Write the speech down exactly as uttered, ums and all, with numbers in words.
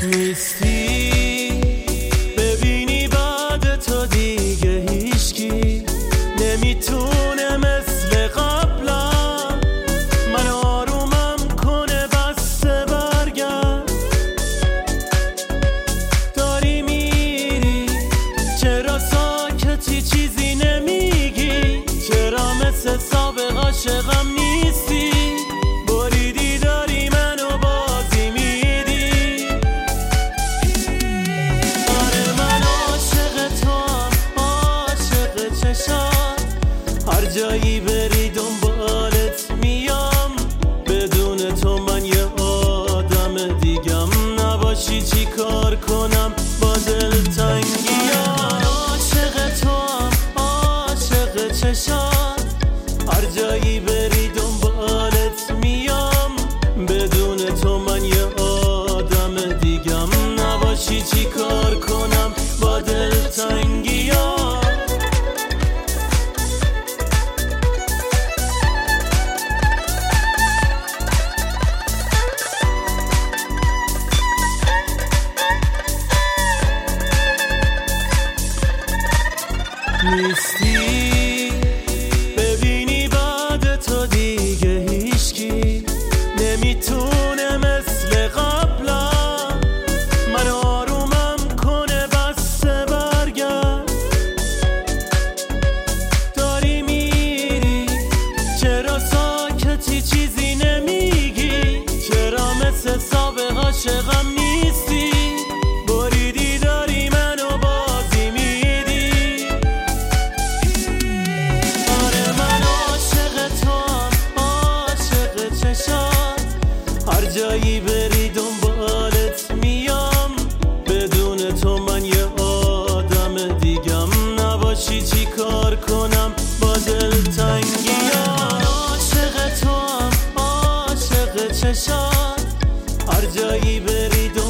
نیستی ببینی بعد تو دیگه هیچکی نمیتونه مثل قبلا من آرومم کنه بسته برگرد. داری میری چرا ساکتی چیزی نمیگی؟ چرا مثل سابق عاشقم نیستی؟ بریدی داری منو بازی میدی. آره من عاشق توام، عاشق چشات، هر جایی بری دنبالت میام. بدون تو من یه آدم دیگم، نباشی چی کار کنم با دلتنگیام. عاشق توام، عاشق چشات، هر جایی بری دنبالت میام. بدون تو من یه آدم دیگم، نباشی چی کار کنم با دلتنگیام. نیستی ببینی بعد تو دیگه هیچکی نمیتونه مثل قبلا من آرومم کنه بسته برگرد. داری میری چرا ساکتی چیزی نمیگی؟ چرا مثل سابق عاشقم نیستی؟ بریدی داری منو بازی میدی. آره من عاشق توام، عاشق چشات، هر جایی بری دنبالت میام. بدون تو من یه آدم دیگم، نباشی چی کار کنم با دلتنگیام. عاشق توام، عاشق چشات، هر جایی بری